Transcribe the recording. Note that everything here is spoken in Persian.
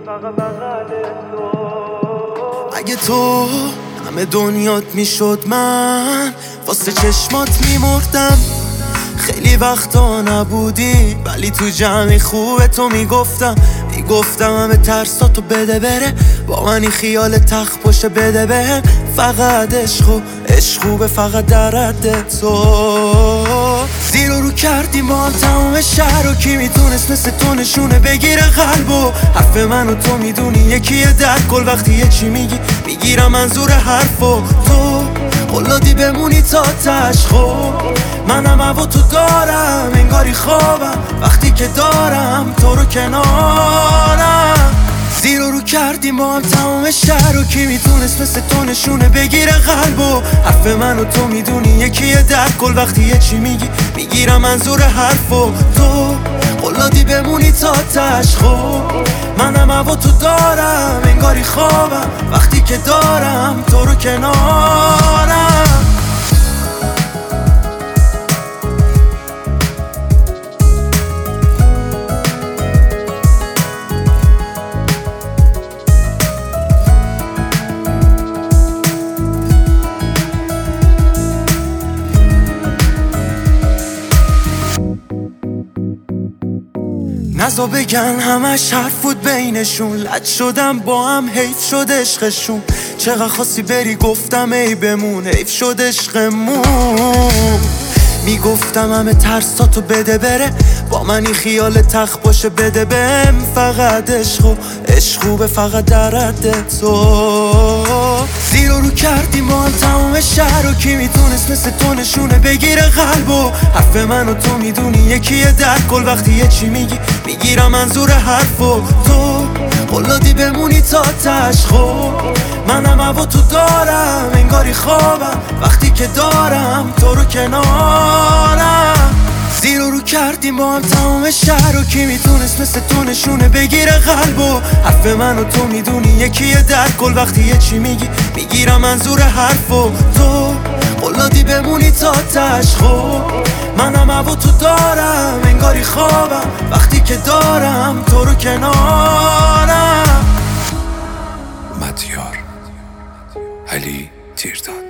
اگه تو همه دنیات میشد من واسه چشمات میمردم. خیلی وقتا نبودی ولی تو جمعی خوبه تو میگفتم همه ترساتو بده بره، با منی خیال تخت پشت بده بهم. فقط عشق خوبه، فقط در رد تو. زیر و رو کردیم با هم تمام شهر و کی میتونست مثل تو نشونه بگیره قلبو. حرف من و تو میدونی یکیه در کل، وقتی یه چی میگیرم منظور حرفو. تو قلادی بمونی تا تشخو، منم هوا تو دارم انگاری خوابم وقتی که دارم تو رو کنارم. زیر و رو کردیم با هم تمام شهر و کی میتونست مثل تو نشونه بگیره قلبو. حرف من و تو میدونی یکیه در کل، وقتی یه چی میگیرم منظور حرفو. تو قلادی بمونی تا تشخو، منم هوا تو دارم انگاری خوابم وقتی که دارم تو رو کنارم. نزا بگن همش حرف بود بینشون، لد شدم با هم حیف شد عشقشون. چقدر خواستی بری گفتم ای بمون، حیف شد عشقمون. میگفتم همه ترساتو بده بره، با منی خیال تخت باشه بده بهم. فقط عشق خوبه، فقط در رد تو. زیر و رو کردیم با هم تمام شهر و کی میتونست مثل تو نشونه بگیره قلبو. حرف من و تو میدونی یکیه در کل، وقتی یه چی میگیرم منظور حرفو. تو قلادی بمونی تا تشخو، منم هوا تو دارم انگاری خوابم وقتی که دارم تو رو کنارم. زیر و رو کردیم با هم تمام شهر و کی میتونست مثل تو نشونه بگیره قلبو. حرف من و تو میدونی یکیه در کل، وقتی یه چی میگیرم منظور حرفو. تو قلادی بمونی تا تشخو، منم هوا تو دارم انگاری خوابم وقتی که دارم تو رو کنارم. مدیار علی تیرداد.